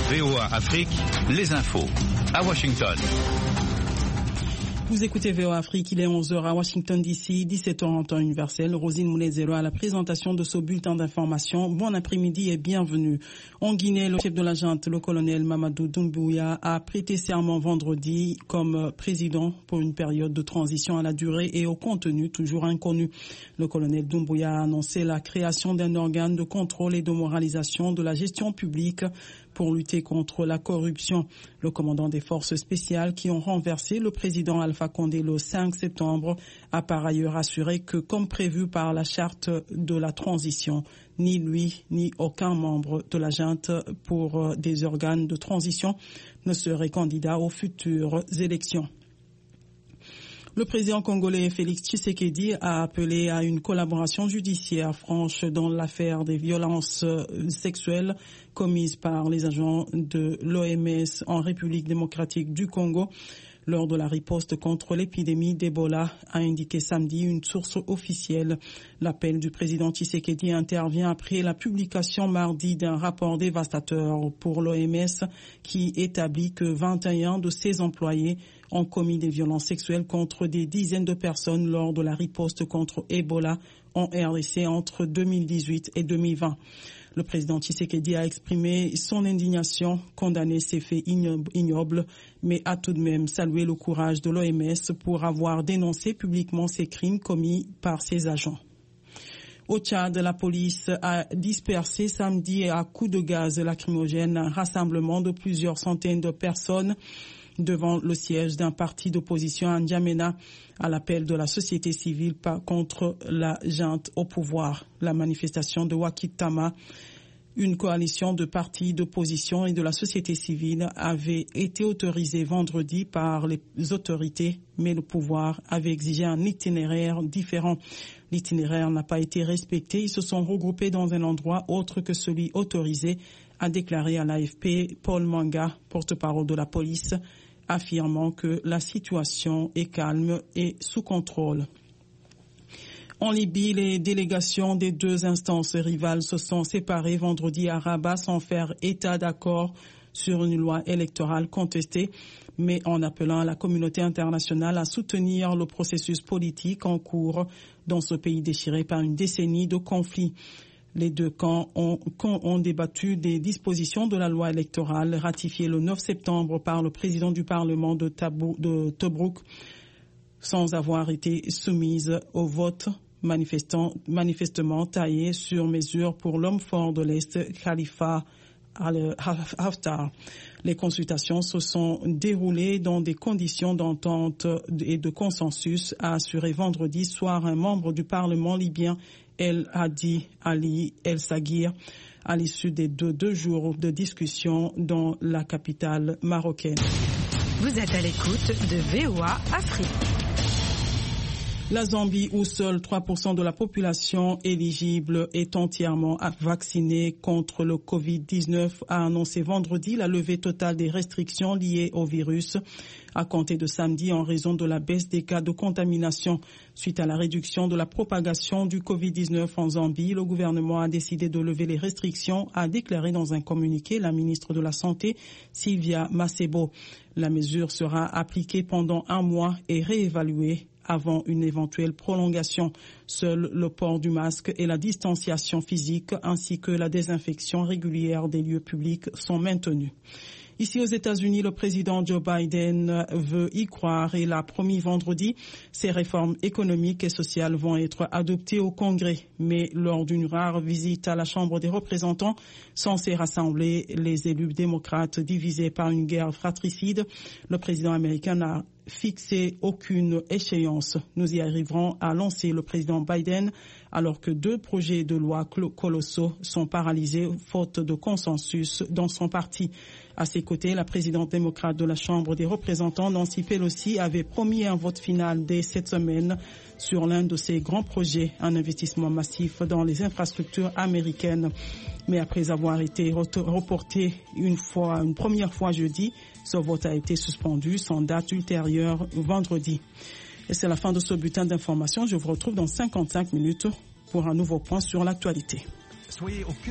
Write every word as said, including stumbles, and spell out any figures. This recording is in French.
V O A Afrique, les infos à Washington. Vous écoutez V O A Afrique, il est onze heures à Washington D C, dix-sept heures en temps universel. Rosine Moulezero à la présentation de ce bulletin d'information. Bon après-midi et bienvenue. En Guinée, le chef de la junte, le colonel Mamadou Doumbouya, a prêté serment vendredi comme président pour une période de transition à la durée et au contenu toujours inconnu. Le colonel Doumbouya a annoncé la création d'un organe de contrôle et de moralisation de la gestion publique pour lutter contre la corruption. Le commandant des forces spéciales qui ont renversé le président Alpha Condé le cinq septembre a par ailleurs assuré que, comme prévu par la charte de la transition, ni lui ni aucun membre de la junte pour des organes de transition ne serait candidat aux futures élections. Le président congolais Félix Tshisekedi a appelé à une collaboration judiciaire franche dans l'affaire des violences sexuelles commises par les agents de l'O M S en République démocratique du Congo lors de la riposte contre l'épidémie d'Ebola, a indiqué samedi une source officielle. L'appel du président Tshisekedi intervient après la publication mardi d'un rapport dévastateur pour l'O M S qui établit que vingt et un de ses employés ont commis des violences sexuelles contre des dizaines de personnes lors de la riposte contre Ebola en R D C entre deux mille dix-huit et deux mille vingt. Le président Tshisekedi a exprimé son indignation, condamné ces faits ignobles, mais a tout de même salué le courage de l'O M S pour avoir dénoncé publiquement ces crimes commis par ses agents. Au Tchad, la police a dispersé samedi à coups de gaz lacrymogène un rassemblement de plusieurs centaines de personnes devant le siège d'un parti d'opposition à N'Djamena à l'appel de la société civile contre la junte au pouvoir. La manifestation de Wakitama, une coalition de partis d'opposition et de la société civile, avait été autorisée vendredi par les autorités, mais le pouvoir avait exigé un itinéraire différent. L'itinéraire n'a pas été respecté. Ils se sont regroupés dans un endroit autre que celui autorisé, a déclaré à l'A F P Paul Manga, porte-parole de la police, affirmant que la situation est calme et sous contrôle. En Libye, les délégations des deux instances rivales se sont séparées vendredi à Rabat sans faire état d'accord sur une loi électorale contestée, mais en appelant à la communauté internationale à soutenir le processus politique en cours dans ce pays déchiré par une décennie de conflits. Les deux camps ont, ont débattu des dispositions de la loi électorale ratifiée le neuf septembre par le président du Parlement de, Tabou, de Tobrouk sans avoir été soumise au vote manifestement taillé sur mesure pour l'homme fort de l'Est, Khalifa Haftar. Les consultations se sont déroulées dans des conditions d'entente et de consensus, a assuré vendredi soir un membre du Parlement libyen, El Hadi Ali El Saghir, à l'issue des deux, deux jours de discussion dans la capitale marocaine. Vous êtes à l'écoute de V O A Afrique. La Zambie, où seuls trois pour cent de la population éligible est entièrement vaccinée contre le covid dix-neuf, a annoncé vendredi la levée totale des restrictions liées au virus à compter de samedi en raison de la baisse des cas de contamination. Suite à la réduction de la propagation du covid dix-neuf en Zambie, le gouvernement a décidé de lever les restrictions, a déclaré dans un communiqué la ministre de la Santé, Sylvia Masebo. La mesure sera appliquée pendant un mois et réévaluée avant une éventuelle prolongation. Seul le port du masque et la distanciation physique ainsi que la désinfection régulière des lieux publics sont maintenus. Ici aux États-Unis, le président Joe Biden veut y croire et l'a promis vendredi. Ces réformes économiques et sociales vont être adoptées au Congrès. Mais lors d'une rare visite à la Chambre des représentants, censée rassembler les élus démocrates divisés par une guerre fratricide, le président américain n'a fixé aucune échéance. Nous y arriverons, a lancé le président Biden, alors que deux projets de loi colossaux sont paralysés faute de consensus dans son parti. À ses côtés, la présidente démocrate de la Chambre des représentants, Nancy Pelosi, avait promis un vote final dès cette semaine sur l'un de ses grands projets, un investissement massif dans les infrastructures américaines. Mais après avoir été reporté une fois, une première fois jeudi, ce vote a été suspendu sans date ultérieure vendredi. Et c'est la fin de ce bulletin d'information. Je vous retrouve dans cinquante-cinq minutes pour un nouveau point sur l'actualité.